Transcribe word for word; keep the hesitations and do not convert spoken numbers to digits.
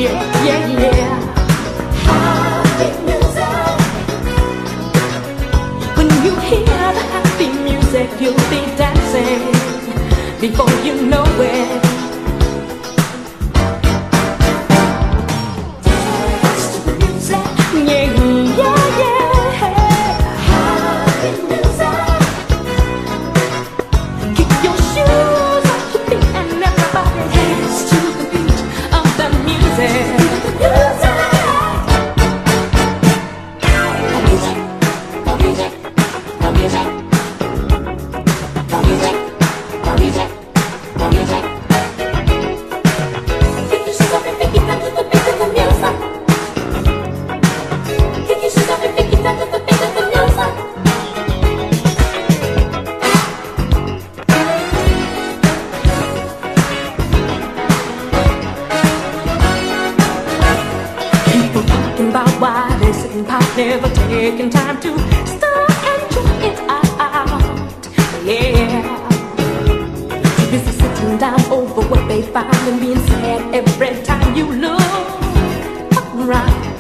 yeah, yeah, yeah. Happy music. When you hear the happy music, you'll be dancing before you know it. Dance to the music, yeah, yeah, yeah. Happy music. Kick your shoes off your feet and everybody dance to the beat of the music. About why they sit and pop, never taking time to stop and check it out. Yeah, too busy sitting down over what they find and being sad every time you look around.